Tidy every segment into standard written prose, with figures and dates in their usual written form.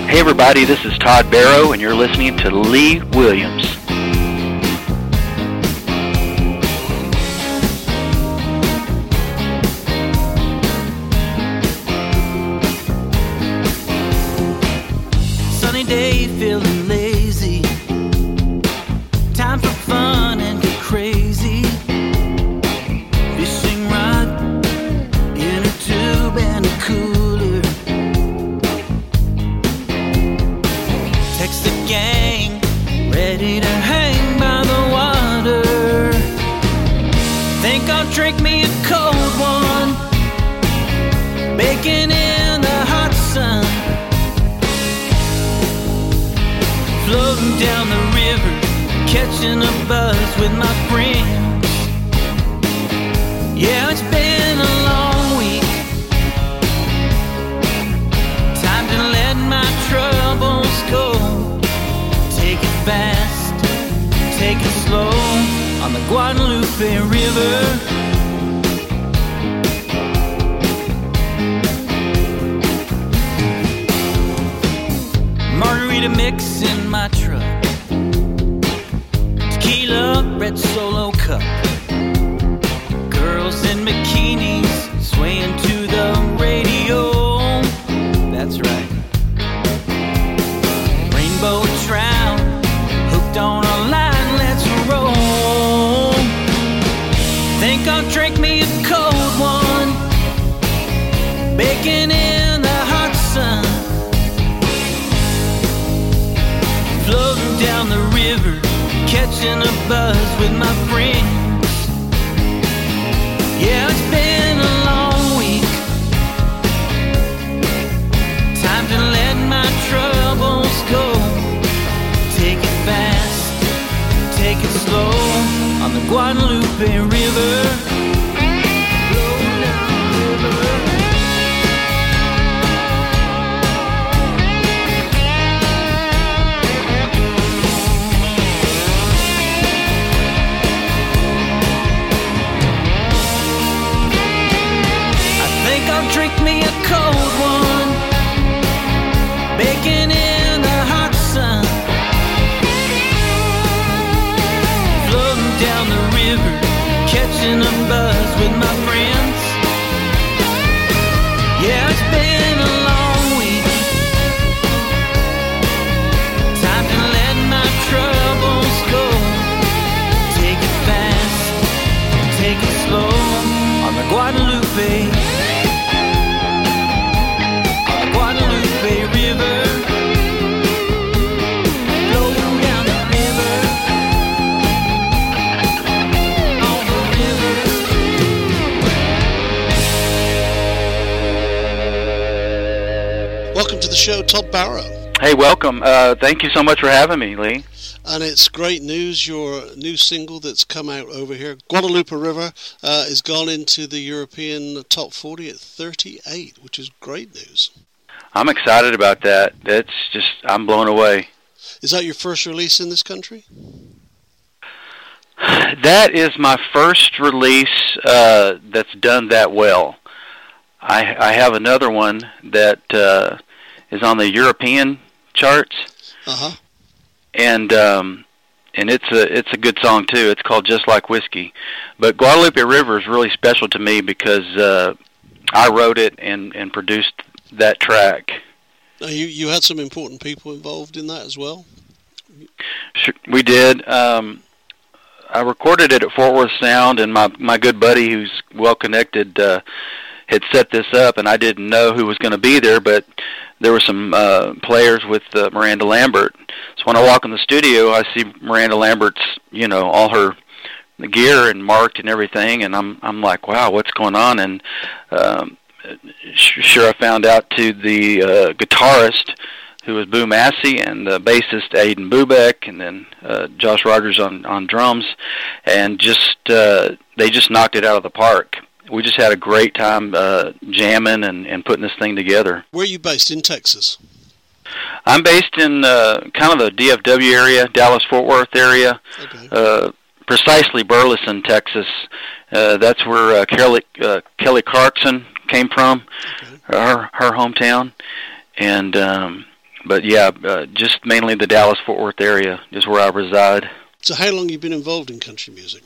Hey everybody, this is Todd Barrow, and you're listening to Lee Williams. Sunny day, feeling lazy. Time for fun and get crazy. Fishing rod in a tube and a cooler. Text the gang, ready to hang by the water. Think I'll drink me a cold one, baking in the hot sun. Floating down the river, catching a buzz with my friends. Yeah, it's been a long week. Time to let my troubles go. Take it fast, take it slow on the Guadalupe River. Margarita mix in my truck, tequila, red Solo cup. Girls in bikinis swaying to the radio. That's right. Rainbow trout hooked on a line, let's roll. Think I'll drink me a cold one, baking in the hot sun. Floating down the river, catching a buzz with my friends. Yeah, it's been a long week. Time to let my troubles go. Take it fast, take it slow on the Guadalupe River. Floating down the river. Drink me a cold one, baking in the hot sun. Floating down the river, catching a buzz with my friends. Yeah, it's been a long week. Time to let my troubles go. Take it fast, take it slow on the Guadalupe. River, flowing down the river, on the river. Welcome to the show, Todd Barrow. Hey, welcome. Thank you so much for having me, Lee. And it's great news, your new single that's come out over here, Guadalupe River, has gone into the European top 40 at 38, which is great news. I'm excited about that. It's just, I'm blown away. Is that your first release in this country? That is my first release that's done that well. I have another one that is on the European charts. Uh-huh. And it's a good song too. It's called Just Like Whiskey. But Guadalupe River is really special to me because I wrote it and produced that track. Now, you had some important people involved in that as well? Sure, we did. I recorded it at Fort Worth Sound, and my good buddy, who's well connected, had set this up, and I didn't know who was going to be there, but there were some players with Miranda Lambert. So when I walk in the studio, I see Miranda Lambert's, all her gear and marked and everything, and I'm like, wow, what's going on? And sure, I found out to the guitarist, who was Boo Massey, and the bassist Aiden Bubeck, and then Josh Rogers on drums, and they just knocked it out of the park. We just had a great time jamming and putting this thing together. Where are you based, in Texas? I'm based in kind of the DFW area, Dallas-Fort Worth area, okay. Precisely Burleson, Texas. That's where Kelly Clarkson came from, okay. her hometown. And But yeah, just mainly the Dallas-Fort Worth area is where I reside. So how long have you been involved in country music?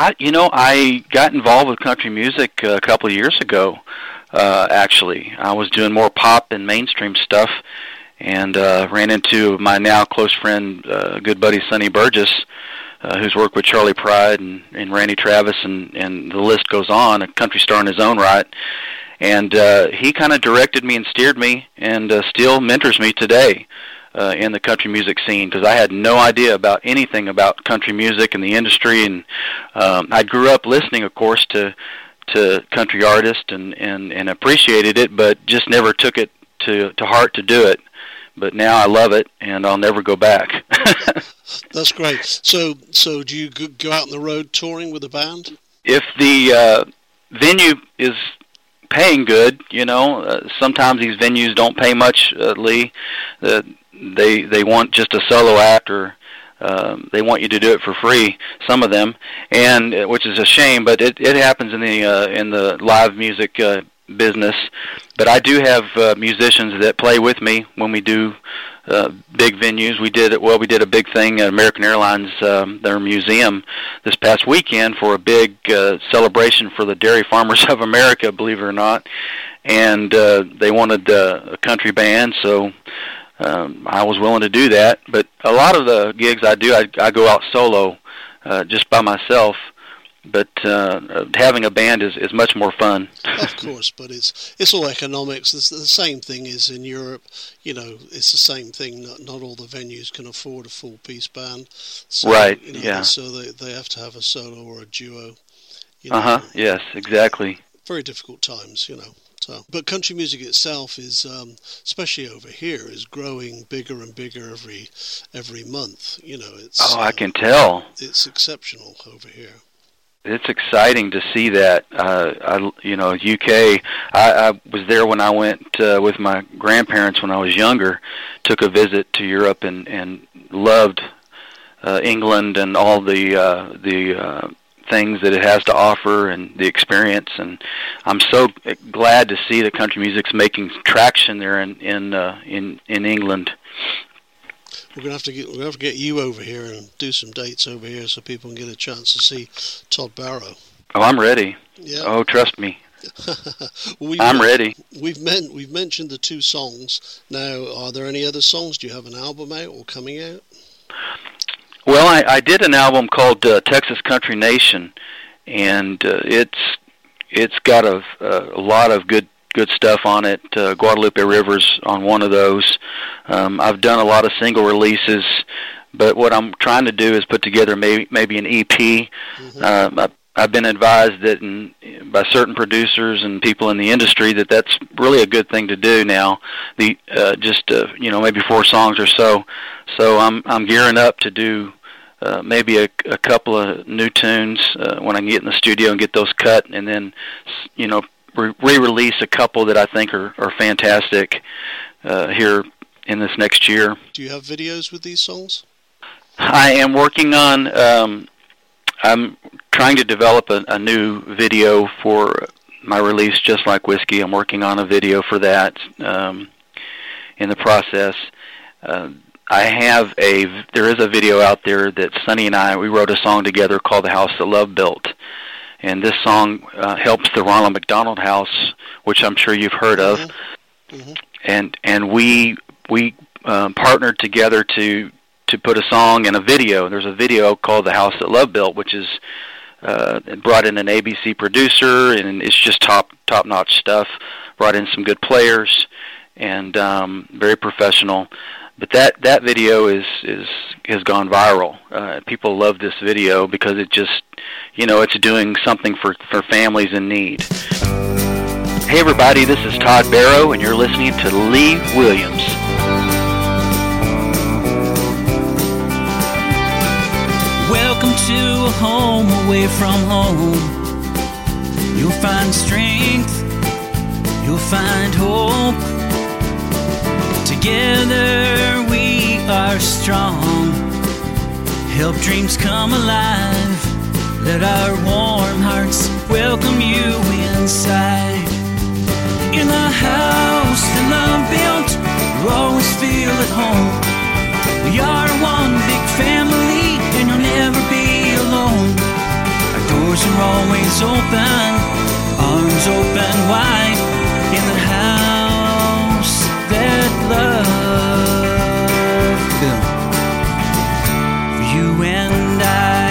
I got involved with country music a couple of years ago, actually. I was doing more pop and mainstream stuff, and ran into my now close friend, good buddy Sonny Burgess, who's worked with Charlie Pride and Randy Travis, and the list goes on, a country star in his own right. And he kind of directed me and steered me, and still mentors me today in the country music scene, because I had no idea about anything about country music and the industry. And I grew up listening, of course, to country artists and appreciated it, but just never took it to heart to do it. But now I love it, and I'll never go back. That's great. So do you go out on the road touring with a band? If the venue is paying good, sometimes these venues don't pay much, Lee. They want just a solo act, or they want you to do it for free, some of them, and which is a shame, but it happens in the live music business. But I do have musicians that play with me when we do big venues. We did a big thing at American Airlines, their museum, this past weekend for a big celebration for the dairy farmers of America, believe it or not. And they wanted a country band, so I was willing to do that. But a lot of the gigs I do, I go out solo, just by myself. But having a band is much more fun. Of course, but it's all economics. The same thing is in Europe. It's the same thing. Not all the venues can afford a full-piece band. So, right. Yeah. So they have to have a solo or a duo. Yes, exactly. Very difficult times, So, but country music itself is, especially over here, is growing bigger and bigger every month. It's. I can tell. It's exceptional over here. It's exciting to see that. UK, I was there when I went with my grandparents when I was younger, took a visit to Europe and loved England and all the things that it has to offer and the experience. And I'm so glad to see that country music's making traction there in England. We're gonna have to get you over here and do some dates over here so people can get a chance to see Todd Barrow. Oh, I'm ready. Yeah. Oh, trust me. I'm ready. We've mentioned the two songs. Now, are there any other songs? Do you have an album out or coming out? Well, I did an album called Texas Country Nation, and it's got a lot of good stuff on it. Guadalupe River's on one of those. I've done a lot of single releases, but what I'm trying to do is put together maybe an EP. Mm-hmm. I've been advised that by certain producers and people in the industry that's really a good thing to do now. Maybe 4 songs or so. So I'm gearing up to do maybe a couple of new tunes when I can get in the studio and get those cut, and then re-release a couple that I think are fantastic here in this next year. Do you have videos with these songs? I am working on. I'm trying to develop a new video for my release, Just Like Whiskey. I'm working on a video for that in the process. There is a video out there that Sonny and I, we wrote a song together called The House That Love Built. And this song helps the Ronald McDonald House, which I'm sure you've heard of. Mm-hmm. And we partnered together to put a song and a video. There's a video called The House That Love Built, which is brought in an ABC producer, and it's just top-notch stuff. Brought in some good players, and very professional. But that video has gone viral. People love this video because it just, it's doing something for families in need. Hey everybody, this is Todd Barrow, and you're listening to Lee Williams. Welcome to a home away from home. You'll find strength, you'll find hope. Together we are strong. Help dreams come alive. Let our warm hearts welcome you inside. In the house that love built, you'll always feel at are always open, arms open wide, in the house that loved them. For you and I.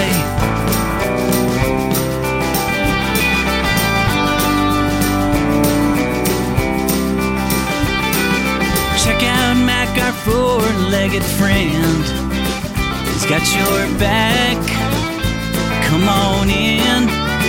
Check out Mac, our four-legged friend. He's got your back. Come on in.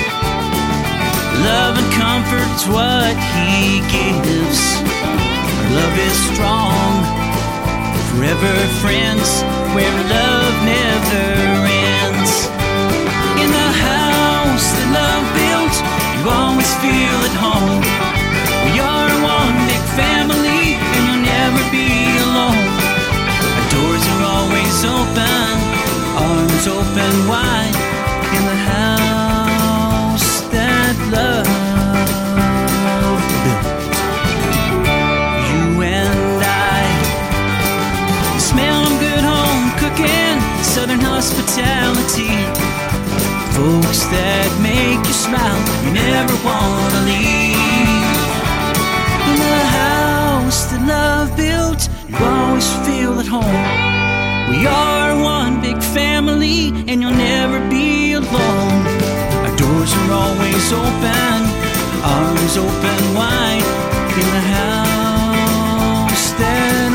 Love and comfort's what he gives. Our love is strong. Forever friends, where love never ends. In the house that love built, you always feel at home. We are one big family, and you'll never be alone. Our doors are always open, arms open wide, in the house that love built. You and I smell them good home cooking, southern hospitality. Folks that make you smile, you never want to leave. In the house that love built, you always feel at home. We are one big family, and you'll never be alone. Our doors are always open, arms open wide, in the house that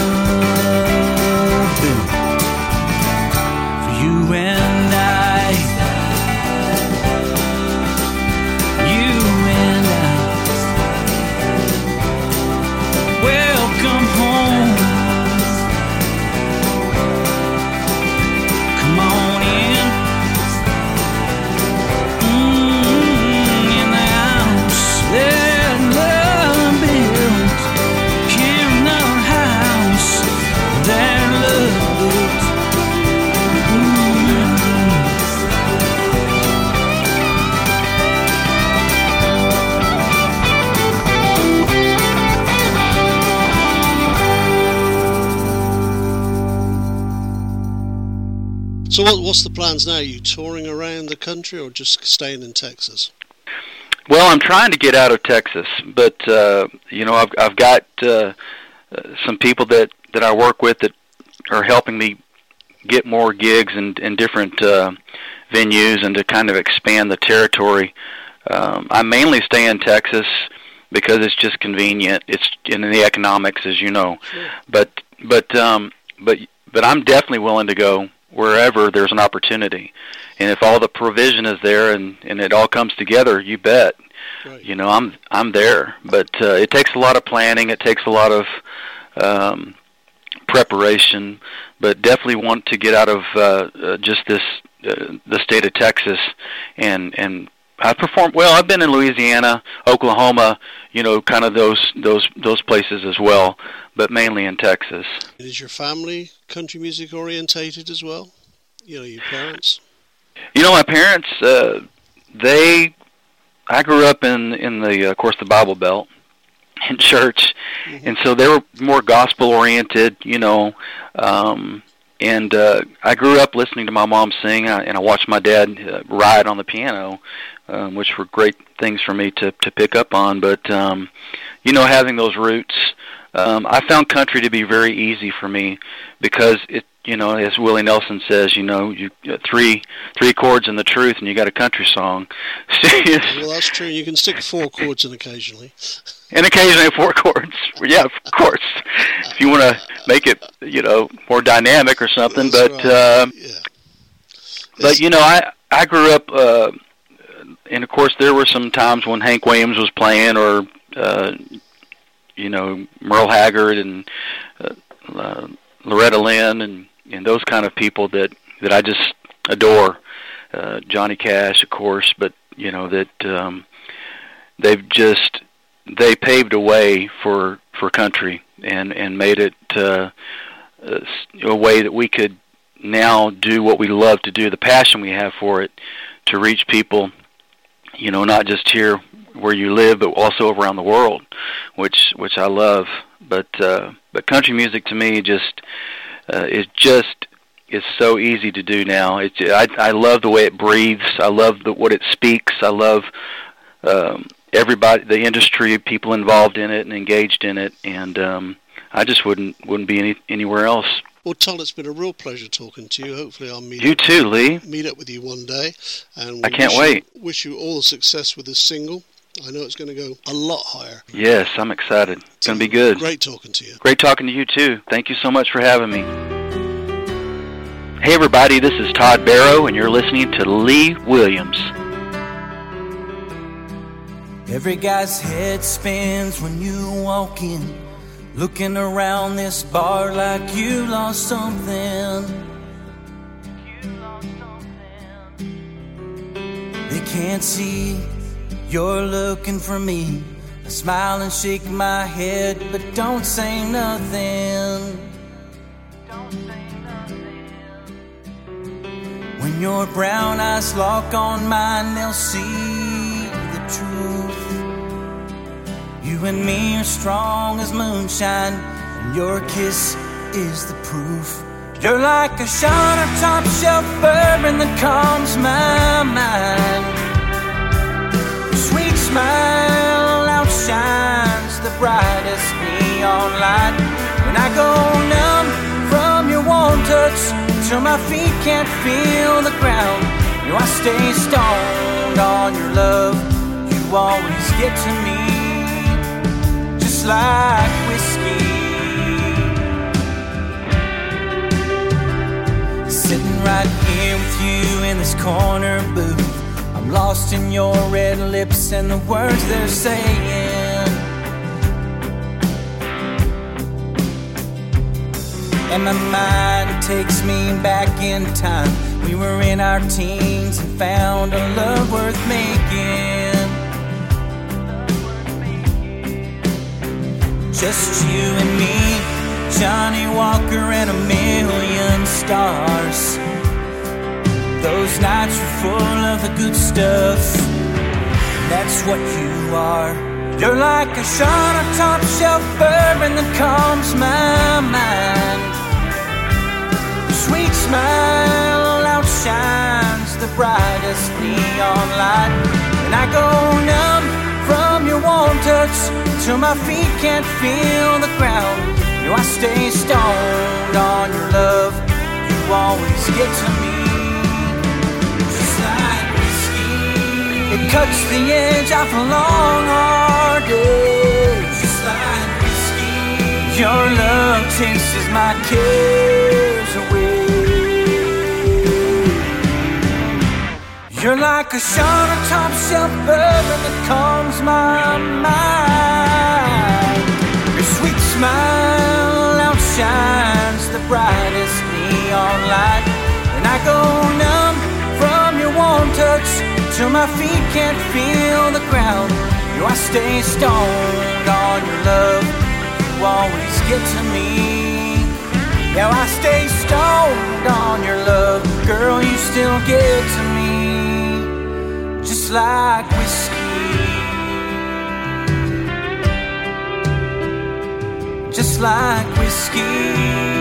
love built. For you and I. You and I. Welcome home. Come on in. In the house that love built. In the house that love built. So what's the plans now? Are you touring around the country or just staying in Texas? Well, I'm trying to get out of Texas, but I've got some people that I work with that are helping me get more gigs in different venues and to kind of expand the territory. I mainly stay in Texas because it's just convenient. It's in the economics, as you know. Sure. But I'm definitely willing to go wherever there's an opportunity, and if all the provision is there and it all comes together, you bet. Right. You know, I'm there, but it takes a lot of planning. It takes a lot of preparation, but definitely want to get out of just this the state of Texas, and I performed well. I've been in Louisiana, Oklahoma, kind of those places as well, but mainly in Texas. Is your family country music orientated as well? Your parents? My parents, I grew up in the, of course, the Bible Belt, in church, mm-hmm. and so they were more gospel oriented, and I grew up listening to my mom sing, and I watched my dad ride on the piano, which were great things for me to pick up on. But having those roots, I found country to be very easy for me because it, as Willie Nelson says, you three chords in the truth, and you got a country song. Well, that's true. You can stick 4 chords in occasionally. And occasionally 4 chords. Yeah, of course. If you want to make it, more dynamic or something. That's but right. Yeah. But I grew up, and of course there were some times when Hank Williams was playing, or Merle Haggard and Loretta Lynn and those kind of people that I just adore. Johnny Cash, of course, but that they paved a way for country and made it a way that we could now do what we love to do, the passion we have for it, to reach people, not just here where you live, but also around the world, which I love. But country music to me is just is so easy to do now. I love the way it breathes. I love what it speaks. I love everybody, the industry, people involved in it and engaged in it, and I just wouldn't be anywhere else. Well, Todd, it's been a real pleasure talking to you. Hopefully I'll meet up with you one day. And I can't wait. Wish you all the success with this single. I know it's going to go a lot higher. Yes, I'm excited. It's going to be good. Great talking to you. Great talking to you, too. Thank you so much for having me. Hey, everybody, this is Todd Barrow, and you're listening to Lee Williams. Every guy's head spins when you walk in, looking around this bar like you lost something. They can't see you're looking for me. I smile and shake my head, but don't say nothing. When your brown eyes lock on mine, they'll see the truth. You and me are strong as moonshine, and your kiss is the proof. You're like a shot of top shelf bourbon that calms my mind. Sweet smile outshines the brightest neon light. When I go numb from your warm touch till my feet can't feel the ground, you know I stay stoned on your love. You always get to me just like whiskey. Sitting right here with you in this corner booth, I'm lost in your red lips and the words they're saying. And my mind takes me back in time. We were in our teens and found a love worth making. Just you and me, Johnny Walker and a million stars. Those nights were full of the good stuff. That's what you are. You're like a shot of top shelf bourbon that calms my mind. Sweet smile outshines the brightest neon light. And I go numb from your warm touch till my feet can't feel the ground. You know I stay stoned on your love. You always get to me. It cuts the edge off a long, hard day. Just like whiskey. Your love chases my cares away. You're like a shot of top shelf bourbon that calms my mind. Your sweet smile outshines the brightest neon light. And I go numb from your warm touch till my feet can't feel the ground. You know I stay stoned on your love. You always get to me. Yeah, I stay stoned on your love. Girl, you still get to me. Just like whiskey. Just like whiskey.